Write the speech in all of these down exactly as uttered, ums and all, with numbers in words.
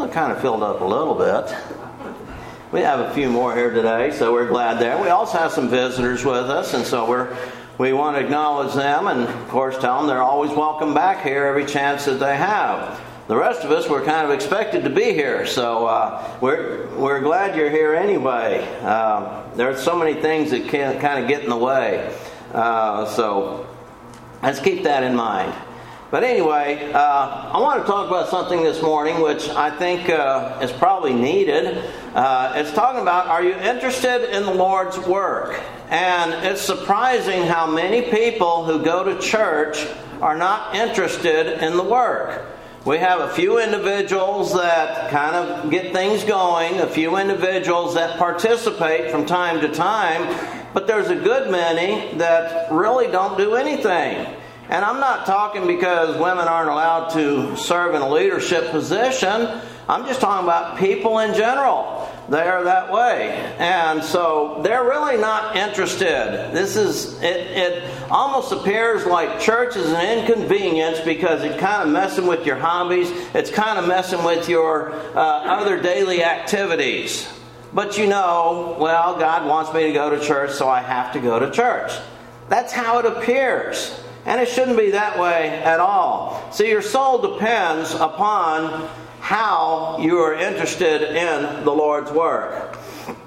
Well, it kind of filled up a little bit. We have a few more here today, so we're glad there. We also have some visitors with us, and so we're we want to acknowledge them and, of course, tell them they're always welcome back here every chance that they have. The rest of us, we're kind of expected to be here, so uh, we're we're glad you're here anyway. Uh, there are so many things that can kind of get in the way, uh, so let's keep that in mind. But anyway, uh, I want to talk about something this morning which I think uh, is probably needed. Uh, it's talking about, are you interested in the Lord's work? And it's surprising how many people who go to church are not interested in the work. We have a few individuals that kind of get things going, a few individuals that participate from time to time, but there's a good many that really don't do anything. And I'm not talking because women aren't allowed to serve in a leadership position. I'm just talking about people in general. They are that way. And so they're really not interested. This is, it, it almost appears like church is an inconvenience because it's kind of messing with your hobbies. It's kind of messing with your uh, other daily activities. But you know, well, God wants me to go to church, so I have to go to church. That's how it appears. And it shouldn't be that way at all. See, your soul depends upon how you are interested in the Lord's work.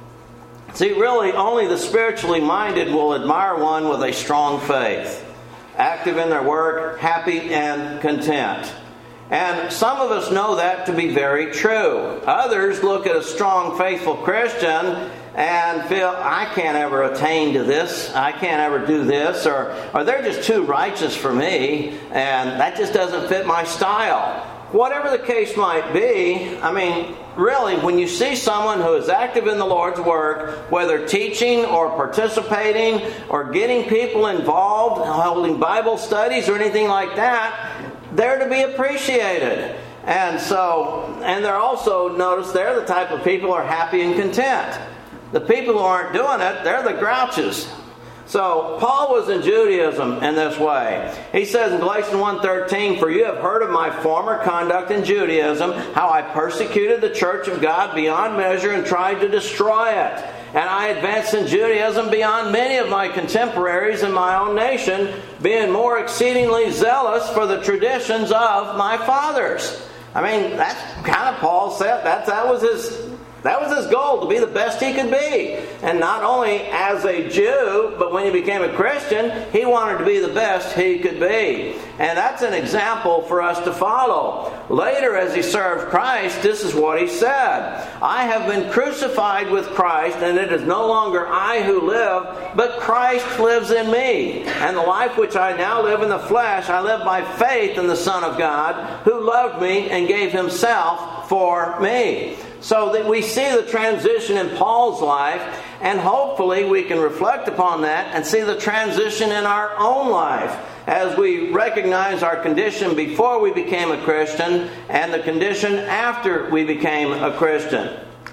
See, really, only the spiritually minded will admire one with a strong faith, active in their work, happy and content. And some of us know that to be very true. Others look at a strong, faithful Christian and feel, I can't ever attain to this, I can't ever do this, or, or they're just too righteous for me, and that just doesn't fit my style. Whatever the case might be, I mean, really, when you see someone who is active in the Lord's work, whether teaching or participating or getting people involved, holding Bible studies or anything like that, they're to be appreciated. And so, and they're also, notice they're the type of people who are happy and content. The people who aren't doing it, they're the grouches. So, Paul was in Judaism in this way. He says in Galatians one thirteen, "For you have heard of my former conduct in Judaism, how I persecuted the church of God beyond measure and tried to destroy it. And I advanced in Judaism beyond many of my contemporaries in my own nation, being more exceedingly zealous for the traditions of my fathers." I mean, that's kind of Paul said. That, that was his... That was his goal, to be the best he could be. And not only as a Jew, but when he became a Christian, he wanted to be the best he could be. And that's an example for us to follow. Later, as he served Christ, this is what he said. "I have been crucified with Christ, and it is no longer I who live, but Christ lives in me. And the life which I now live in the flesh, I live by faith in the Son of God, who loved me and gave himself for me." So that we see the transition in Paul's life, and hopefully we can reflect upon that and see the transition in our own life as we recognize our condition before we became a Christian and the condition after we became a Christian.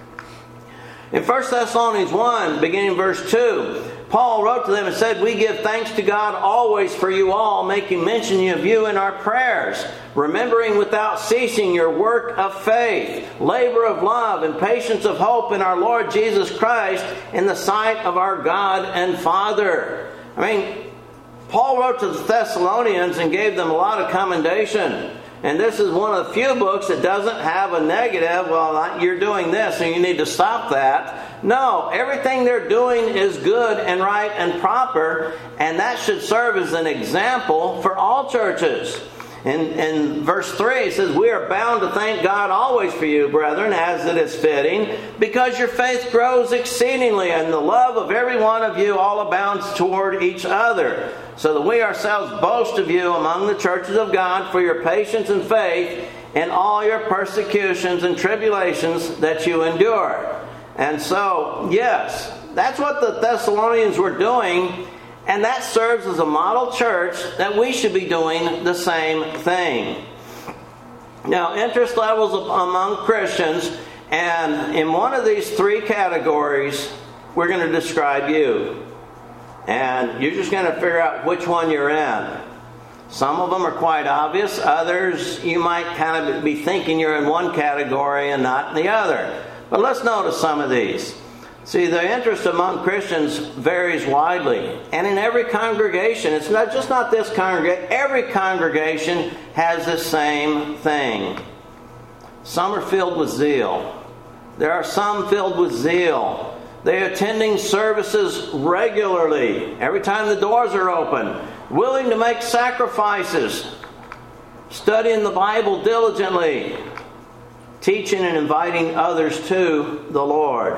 In First Thessalonians one, beginning verse two, Paul wrote to them and said, "We give thanks to God always for you all, making mention of you in our prayers, remembering without ceasing your work of faith, labor of love, and patience of hope in our Lord Jesus Christ in the sight of our God and Father." I mean, Paul wrote to the Thessalonians and gave them a lot of commendation. And this is one of the few books that doesn't have a negative, well, you're doing this and you need to stop that. No, everything they're doing is good and right and proper, and that should serve as an example for all churches. In, in verse three, it says, "We are bound to thank God always for you, brethren, as it is fitting, because your faith grows exceedingly, and the love of every one of you all abounds toward each other. So that we ourselves boast of you among the churches of God for your patience and faith in all your persecutions and tribulations that you endure." And so, yes, that's what the Thessalonians were doing. And that serves as a model church that we should be doing the same thing. Now, interest levels among Christians, and in one of these three categories, we're going to describe you. And you're just going to figure out which one you're in. Some of them are quite obvious. Others, you might kind of be thinking you're in one category and not in the other. But let's notice some of these. See, the interest among Christians varies widely. And in every congregation, it's not just not this congregation, every congregation has the same thing. Some are filled with zeal. There are some filled with zeal. They're attending services regularly, every time the doors are open, willing to make sacrifices, studying the Bible diligently, teaching and inviting others to the Lord.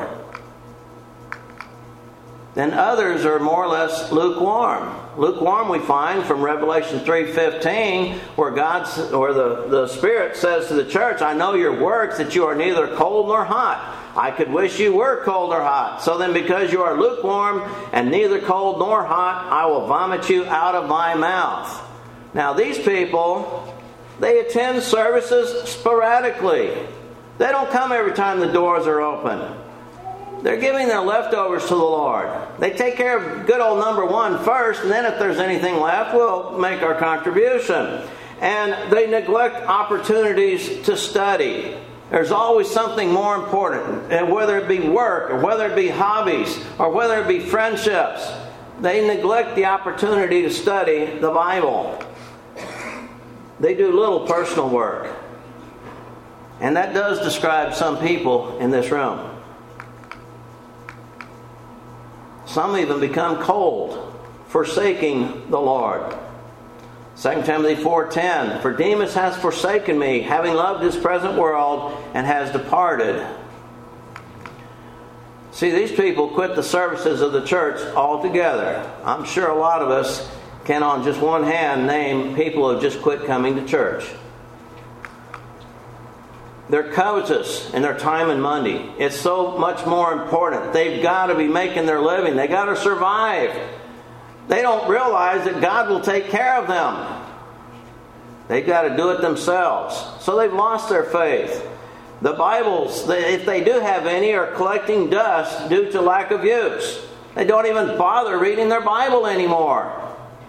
Then others are more or less lukewarm. Lukewarm we find from Revelation three fifteen, where God's or the, the Spirit says to the church, I know your works, that you are neither cold nor hot. I could wish you were cold or hot. So then because you are lukewarm and neither cold nor hot, I will vomit you out of my mouth. Now these people, they attend services sporadically. They don't come every time the doors are open. They're giving their leftovers to the Lord. They take care of good old number one first, and then if there's anything left, we'll make our contribution. And they neglect opportunities to study. There's always something more important, and whether it be work, or whether it be hobbies, or whether it be friendships. They neglect the opportunity to study the Bible. They do little personal work. And that does describe some people in this room. Some even become cold, forsaking the Lord. Second Timothy four ten, for Demas has forsaken me, having loved his present world, and has departed. See, these people quit the services of the church altogether. I'm sure a lot of us can on just one hand name people who have just quit coming to church. They're covetous in their time and money. It's so much more important. They've got to be making their living. They've got to survive. They don't realize that God will take care of them. They've got to do it themselves. So they've lost their faith. The Bibles, if they do have any, are collecting dust due to lack of use. They don't even bother reading their Bible anymore.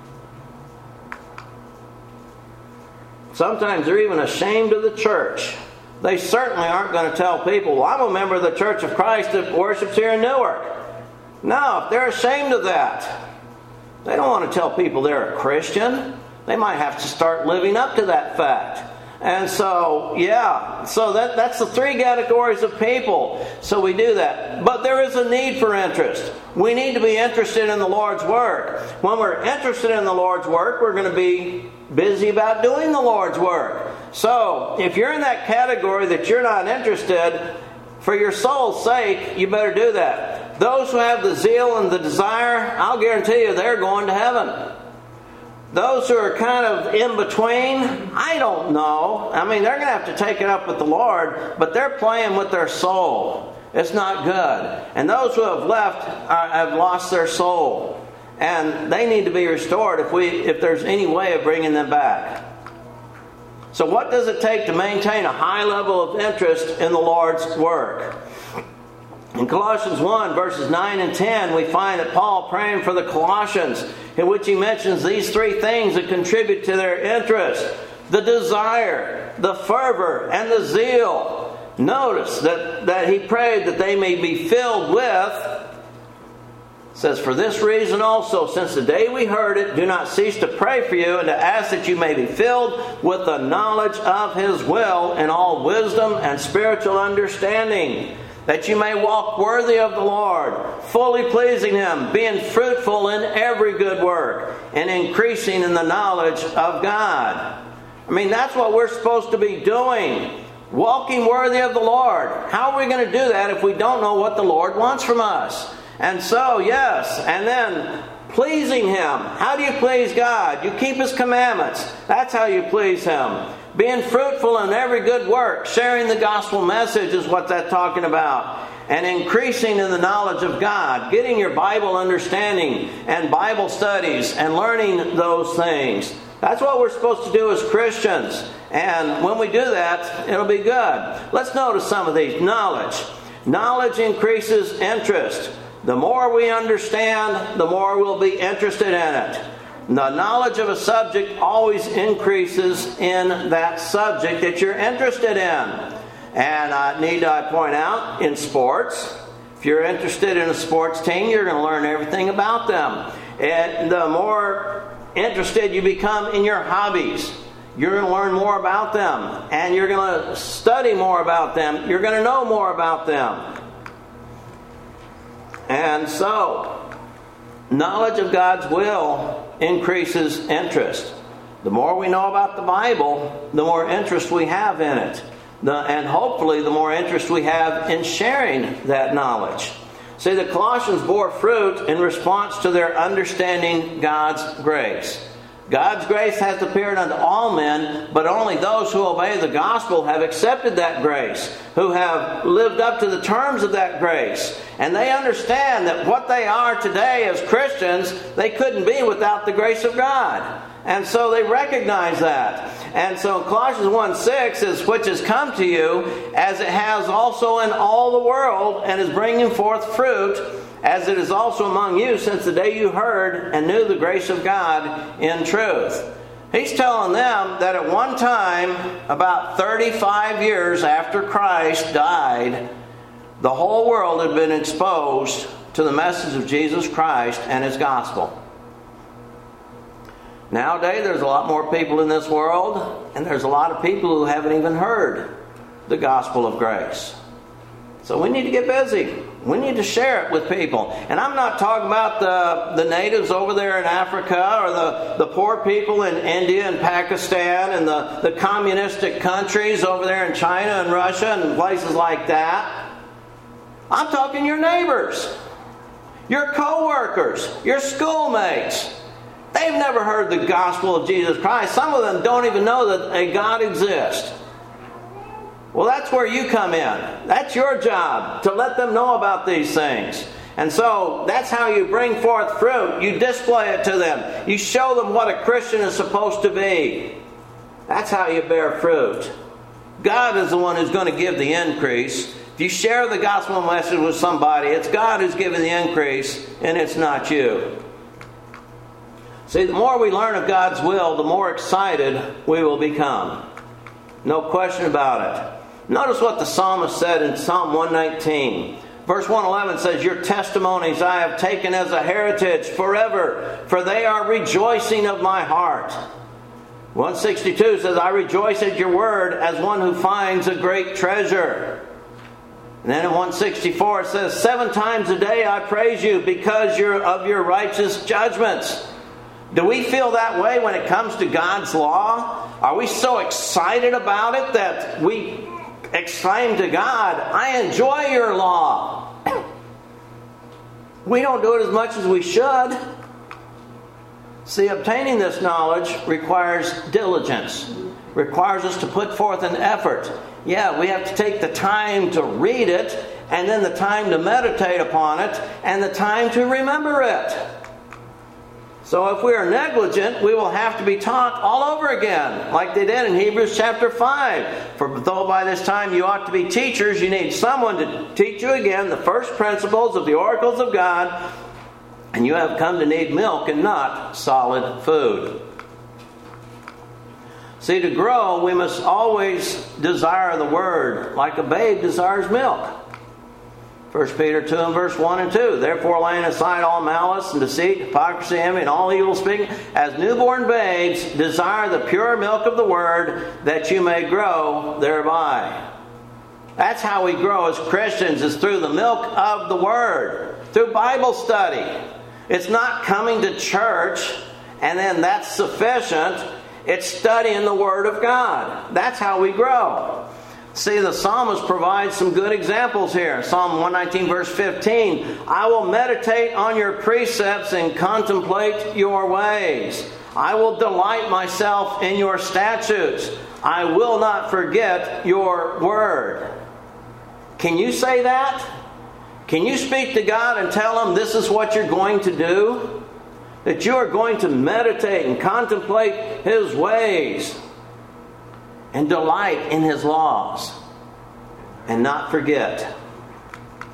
Sometimes they're even ashamed of the church. They certainly aren't going to tell people, well, I'm a member of the Church of Christ that worships here in Newark. No, if they're ashamed of that, they don't want to tell people they're a Christian. They might have to start living up to that fact. And so, yeah, so that, that's the three categories of people. So we do that. But there is a need for interest. We need to be interested in the Lord's work. When we're interested in the Lord's work, we're going to be busy about doing the Lord's work. So, if you're in that category that you're not interested, for your soul's sake, you better do that. Those who have the zeal and the desire, I'll guarantee you they're going to heaven. Those who are kind of in between, I don't know. I mean, they're going to have to take it up with the Lord, but they're playing with their soul. It's not good. And those who have left are, have lost their soul. And they need to be restored if we, if there's any way of bringing them back. So what does it take to maintain a high level of interest in the Lord's work? In Colossians one, verses nine and ten, we find that Paul praying for the Colossians, in which he mentions these three things that contribute to their interest: the desire, the fervor, and the zeal. Notice that, that he prayed that they may be filled with. It says, for this reason also, since the day we heard it, do not cease to pray for you and to ask that you may be filled with the knowledge of His will in all wisdom and spiritual understanding, that you may walk worthy of the Lord, fully pleasing Him, being fruitful in every good work, and increasing in the knowledge of God. I mean, that's what we're supposed to be doing. Walking worthy of the Lord. How are we going to do that if we don't know what the Lord wants from us? And so, yes, and then pleasing Him. How do you please God? You keep His commandments. That's how you please Him. Being fruitful in every good work. Sharing the gospel message is what that's talking about. And increasing in the knowledge of God. Getting your Bible understanding and Bible studies and learning those things. That's what we're supposed to do as Christians. And when we do that, it'll be good. Let's notice some of these. Knowledge. Knowledge increases interest. The more we understand, the more we'll be interested in it. The knowledge of a subject always increases in that subject that you're interested in. And I need to point out, in sports, if you're interested in a sports team, you're going to learn everything about them. And the more interested you become in your hobbies, you're going to learn more about them. And you're going to study more about them. You're going to know more about them. And so, knowledge of God's will increases interest. The more we know about the Bible, the more interest we have in it. The, and hopefully the more interest we have in sharing that knowledge. See, the Colossians bore fruit in response to their understanding God's grace. God's grace hath appeared unto all men, but only those who obey the gospel have accepted that grace, who have lived up to the terms of that grace. And they understand that what they are today as Christians, they couldn't be without the grace of God. And so they recognize that. And so Colossians one six is, which has come to you, as it has also in all the world, and is bringing forth fruit, as it is also among you, since the day you heard and knew the grace of God in truth. He's telling them that at one time, about thirty-five years after Christ died, the whole world had been exposed to the message of Jesus Christ and His gospel. Nowadays, there's a lot more people in this world, and there's a lot of people who haven't even heard the gospel of grace. So we need to get busy. We need to share it with people. And I'm not talking about the, the natives over there in Africa, or the, the poor people in India and Pakistan, and the, the communistic countries over there in China and Russia and places like that. I'm talking your neighbors, your co-workers, your schoolmates. They've never heard the gospel of Jesus Christ. Some of them don't even know that a God exists. Well, that's where you come in. That's your job, to let them know about these things. And so that's how you bring forth fruit. You display it to them. You show them what a Christian is supposed to be. That's how you bear fruit. God is the one who's going to give the increase. If you share the gospel message with somebody, it's God who's giving the increase, and it's not you. See, the more we learn of God's will, the more excited we will become. No question about it. Notice what the psalmist said in Psalm one nineteen. Verse one eleven says, your testimonies I have taken as a heritage forever, for they are rejoicing of my heart. one sixty-two says, I rejoice at your word as one who finds a great treasure. And then in one sixty-four it says, seven times a day I praise you because you're of your righteous judgments. Do we feel that way when it comes to God's law? Are we so excited about it that we exclaim to God, I enjoy your law? We don't do it as much as we should. See, obtaining this knowledge requires diligence, requires us to put forth an effort. Yeah, we have to take the time to read it, and then the time to meditate upon it, and the time to remember it. So if we are negligent, we will have to be taught all over again, like they did in Hebrews chapter five. For though by this time you ought to be teachers, you need someone to teach you again the first principles of the oracles of God, and you have come to need milk and not solid food. See, to grow, we must always desire the Word, like a babe desires milk. First Peter two and verse one and two. Therefore, laying aside all malice and deceit, hypocrisy, envy, and all evil speaking, as newborn babes, desire the pure milk of the Word, that you may grow thereby. That's how we grow as Christians, is through the milk of the Word, through Bible study. It's not coming to church and then that's sufficient. It's studying the Word of God. That's how we grow. See, the psalmist provides some good examples here. Psalm one nineteen verse fifteen. I will meditate on your precepts and contemplate your ways. I will delight myself in your statutes. I will not forget your word. Can you say that? Can you speak to God and tell Him this is what you're going to do? That you are going to meditate and contemplate His ways and delight in His laws and not forget.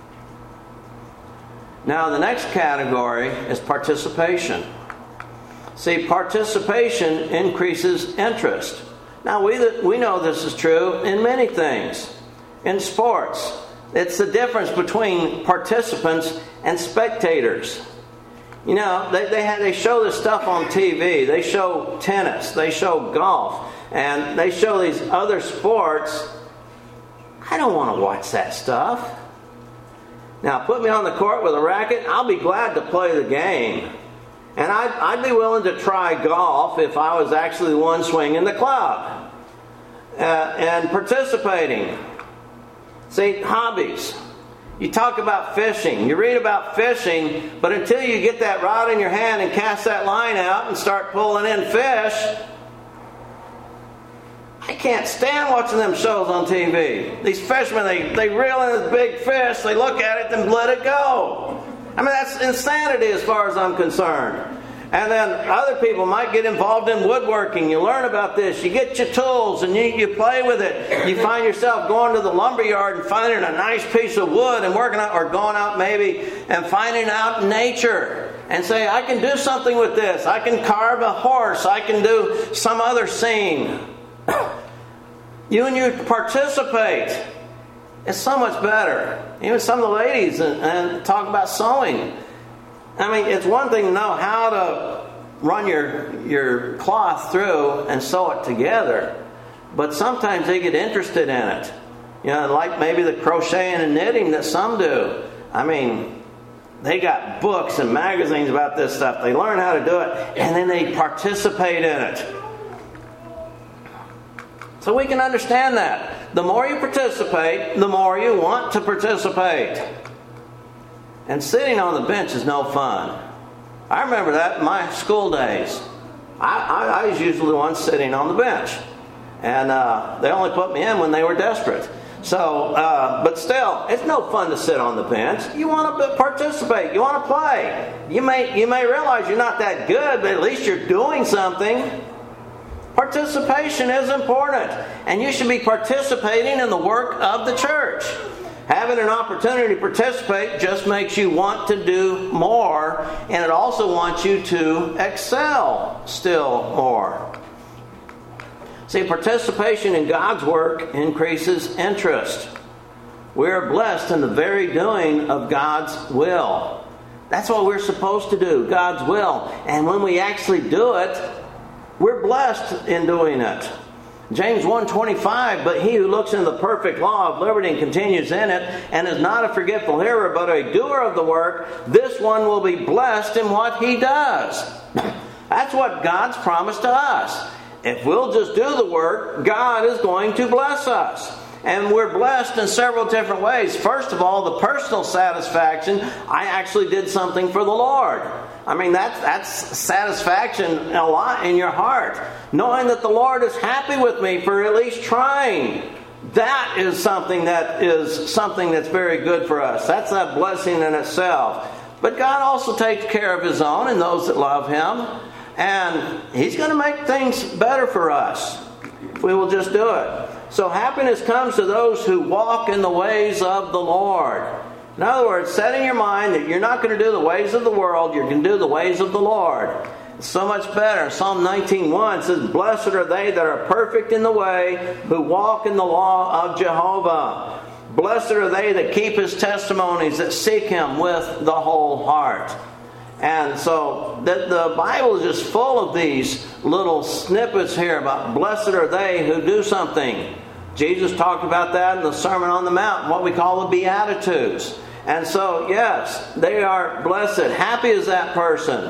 Now the next category is participation. See, participation increases interest. Now, we, we know this is true in many things. In sports, it's the difference between participants and spectators. You know, they, they, have, they show this stuff on T V. They show tennis. They show golf. And they show these other sports. I don't want to watch that stuff. Now, put me on the court with a racket, I'll be glad to play the game. And I'd, I'd be willing to try golf if I was actually the one swinging the club. Uh, and participating. See, hobbies. You talk about fishing. You read about fishing, but until you get that rod in your hand and cast that line out and start pulling in fish, I can't stand watching them shows on T V. These fishermen, they, they reel in this big fish, they look at it, then let it go. I mean, that's insanity as far as I'm concerned. And then other people might get involved in woodworking. You learn about this. You get your tools and you, you play with it. You find yourself going to the lumber yard and finding a nice piece of wood and working out, or going out maybe and finding out nature and say, I can do something with this. I can carve a horse. I can do some other scene. You and you participate. It's so much better. Even some of the ladies and, and talk about sewing. I mean, it's one thing to know how to run your your cloth through and sew it together, but sometimes they get interested in it. You know, like maybe the crocheting and knitting that some do. I mean, they got books and magazines about this stuff. They learn how to do it, and then they participate in it. So we can understand that. The more you participate, the more you want to participate. And sitting on the bench is no fun. I remember that in my school days. I, I, I was usually the one sitting on the bench. And uh, they only put me in when they were desperate. So, uh, but still, it's no fun to sit on the bench. You want to participate. You want to play. You may, you may realize you're not that good, but at least you're doing something. Participation is important. And you should be participating in the work of the church. Having an opportunity to participate just makes you want to do more, and it also wants you to excel still more. See, participation in God's work increases interest. We are blessed in the very doing of God's will. That's what we're supposed to do, God's will. And when we actually do it, we're blessed in doing it. James one twenty-five, but he who looks into the perfect law of liberty and continues in it, and is not a forgetful hearer, but a doer of the work, this one will be blessed in what he does. That's what God's promised to us. If we'll just do the work, God is going to bless us. And we're blessed in several different ways. First of all, the personal satisfaction. I actually did something for the Lord. I mean, that's, that's satisfaction a lot in your heart. Knowing that the Lord is happy with me for at least trying. That is something that is something that's very good for us. That's a blessing in itself. But God also takes care of His own and those that love Him. And He's going to make things better for us if we will just do it. So happiness comes to those who walk in the ways of the Lord. In other words, set in your mind that you're not going to do the ways of the world, you're going to do the ways of the Lord. It's so much better. Psalm nineteen one says, blessed are they that are perfect in the way, who walk in the law of Jehovah. Blessed are they that keep His testimonies, that seek Him with the whole heart. And so the, the Bible is just full of these little snippets here about blessed are they who do something. Jesus talked about that in the Sermon on the Mount, what we call the Beatitudes. And so, yes, they are blessed. Happy is that person.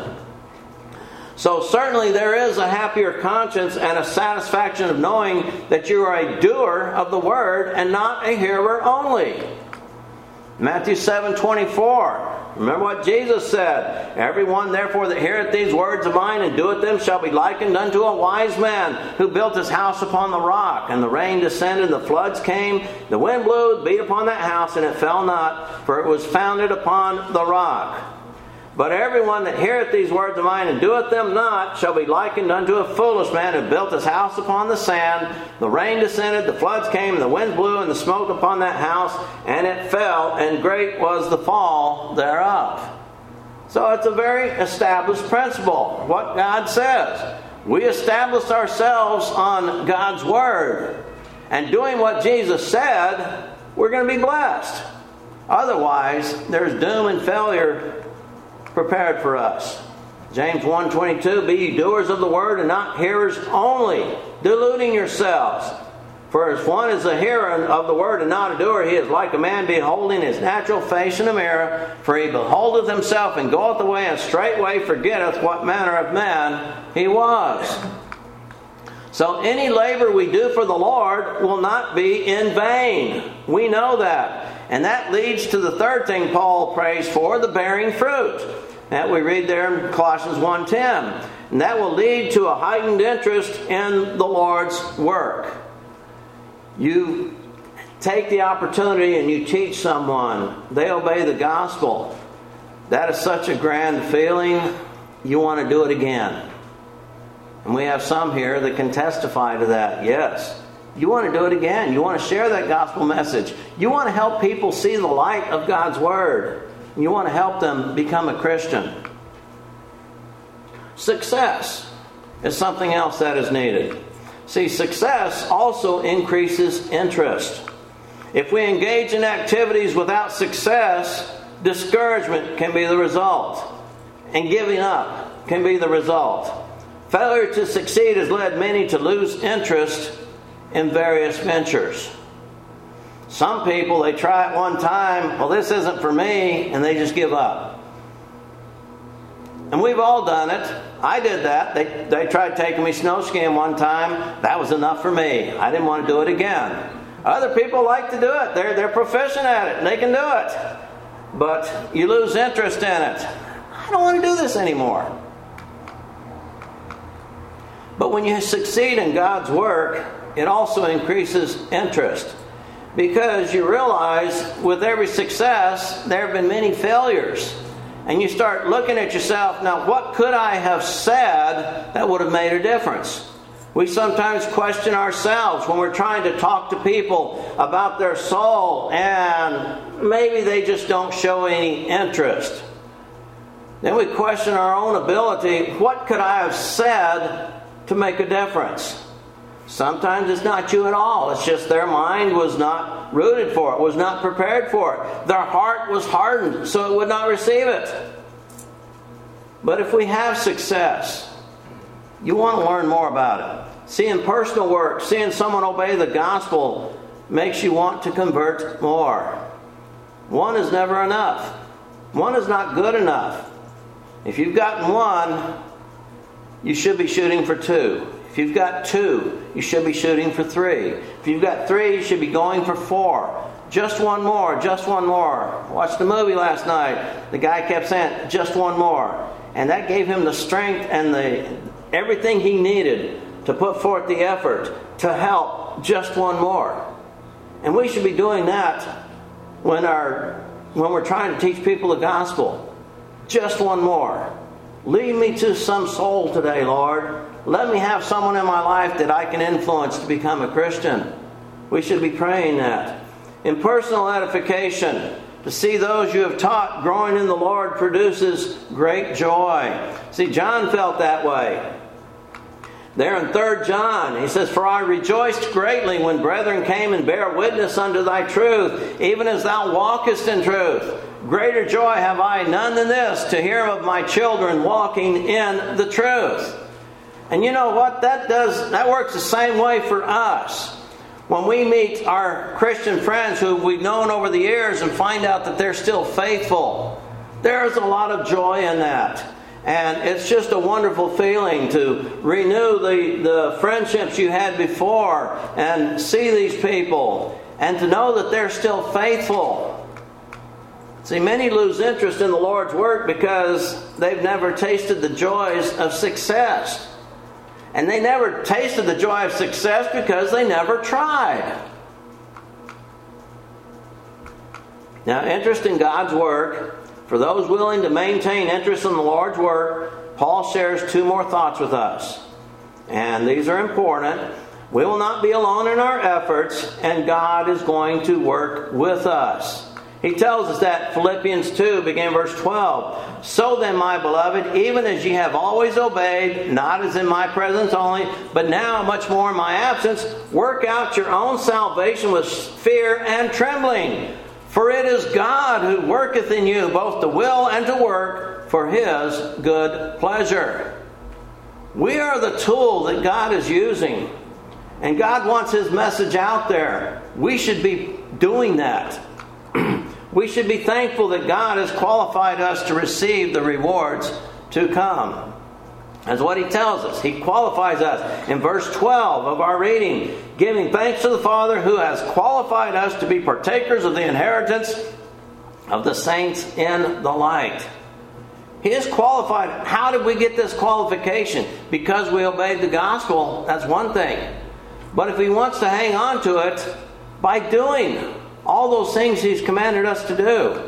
So certainly there is a happier conscience and a satisfaction of knowing that you are a doer of the Word and not a hearer only. Matthew seven twenty-four. Remember what Jesus said. Everyone therefore that heareth these words of mine and doeth them shall be likened unto a wise man who built his house upon the rock. And the rain descended, the floods came, the wind blew, beat upon that house, and it fell not, for it was founded upon the rock. But everyone that heareth these words of mine and doeth them not shall be likened unto a foolish man who built his house upon the sand. The rain descended, the floods came, and the wind blew, and the smoke upon that house, and it fell, and great was the fall thereof. So it's a very established principle, what God says. We establish ourselves on God's Word. And doing what Jesus said, we're going to be blessed. Otherwise, there's doom and failure prepared for us. James one twenty-two, be ye doers of the word and not hearers only, deluding yourselves. For if one is a hearer of the word and not a doer, he is like a man beholding his natural face in a mirror. For he beholdeth himself and goeth away, and straightway forgetteth what manner of man he was. So any labor we do for the Lord will not be in vain. We know that. And that leads to the third thing Paul prays for, the bearing fruit. That we read there in Colossians one ten. And that will lead to a heightened interest in the Lord's work. You take the opportunity and you teach someone. They obey the gospel. That is such a grand feeling. You want to do it again. And we have some here that can testify to that. Yes. You want to do it again. You want to share that gospel message. You want to help people see the light of God's Word. You want to help them become a Christian. Success is something else that is needed. See, success also increases interest. If we engage in activities without success, discouragement can be the result. And giving up can be the result. Failure to succeed has led many to lose interest in various ventures. Some people, they try it one time, well, this isn't for me, and they just give up. And we've all done it. I did that. They, they tried taking me snow skiing one time. That was enough for me. I didn't want to do it again. Other people like to do it. They're, they're proficient at it, and they can do it. But you lose interest in it. I don't want to do this anymore. But when you succeed in God's work, it also increases interest. Because you realize with every success, there have been many failures. And you start looking at yourself, now what could I have said that would have made a difference? We sometimes question ourselves when we're trying to talk to people about their soul, and maybe they just don't show any interest. Then we question our own ability. What could I have said to make a difference? Sometimes it's not you at all. It's just their mind was not rooted for it, was not prepared for it. Their heart was hardened, so it would not receive it. But if we have success, you want to learn more about it. Seeing personal work, seeing someone obey the gospel makes you want to convert more. One is never enough. One is not good enough. If you've gotten one, you should be shooting for two. If you've got two, you should be shooting for three. If you've got three, you should be going for four. Just one more, just one more. Watched the movie last night. The guy kept saying, just one more. And that gave him the strength and the everything he needed to put forth the effort to help just one more. And we should be doing that when our when we're trying to teach people the gospel. Just one more. Lead me to some soul today, Lord. Let me have someone in my life that I can influence to become a Christian. We should be praying that. In personal edification, to see those you have taught growing in the Lord produces great joy. See, John felt that way. There in Third John, he says, for I rejoiced greatly when brethren came and bare witness unto thy truth, even as thou walkest in truth. Greater joy have I none than this, to hear of my children walking in the truth. And you know what? That does that works the same way for us. When we meet our Christian friends who we've known over the years and find out that they're still faithful, there's a lot of joy in that. And it's just a wonderful feeling to renew the, the friendships you had before and see these people and to know that they're still faithful. See, many lose interest in the Lord's work because they've never tasted the joys of success. And they never tasted the joy of success because they never tried. Now, interest in God's work, for those willing to maintain interest in the Lord's work, Paul shares two more thoughts with us. And these are important. We will not be alone in our efforts, and God is going to work with us. He tells us that Philippians two, beginning verse twelve. So then, my beloved, even as ye have always obeyed, not as in my presence only, but now much more in my absence, work out your own salvation with fear and trembling. For it is God who worketh in you both to will and to work for His good pleasure. We are the tool that God is using. And God wants His message out there. We should be doing that. We should be thankful that God has qualified us to receive the rewards to come. That's what He tells us. He qualifies us. In verse twelve of our reading, giving thanks to the Father who has qualified us to be partakers of the inheritance of the saints in the light. He is qualified. How did we get this qualification? Because we obeyed the gospel. That's one thing. But if He wants to hang on to it, by doing all those things He's commanded us to do.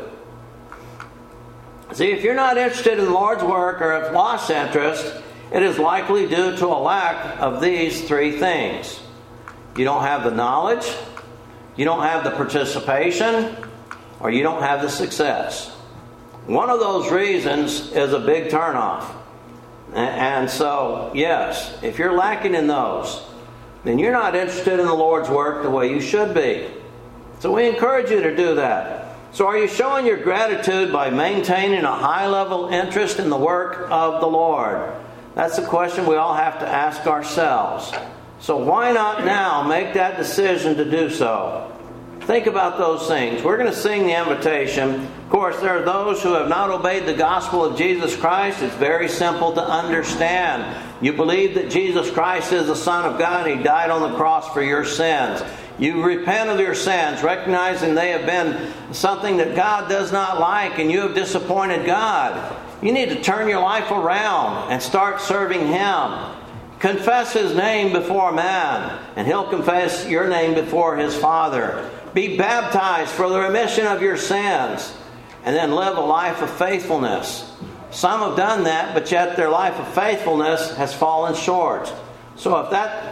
See, if you're not interested in the Lord's work or have lost interest, it is likely due to a lack of these three things. You don't have the knowledge, you don't have the participation, or you don't have the success. One of those reasons is a big turnoff. And so, yes, if you're lacking in those, then you're not interested in the Lord's work the way you should be. So we encourage you to do that. So are you showing your gratitude by maintaining a high-level interest in the work of the Lord? That's the question we all have to ask ourselves. So why not now make that decision to do so? Think about those things. We're going to sing the invitation. Of course, there are those who have not obeyed the gospel of Jesus Christ. It's very simple to understand. You believe that Jesus Christ is the Son of God and He died on the cross for your sins. You repent of your sins, recognizing they have been something that God does not like and you have disappointed God. You need to turn your life around and start serving Him. Confess His name before man, and He'll confess your name before His Father. Be baptized for the remission of your sins, and then live a life of faithfulness. Some have done that, but yet their life of faithfulness has fallen short. So if that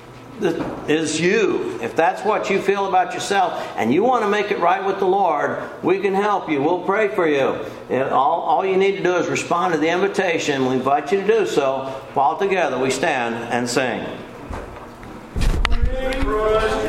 is you, if that's what you feel about yourself, and you want to make it right with the Lord, we can help you. We'll pray for you. All, all you need to do is respond to the invitation. We invite you to do so. While together we stand and sing.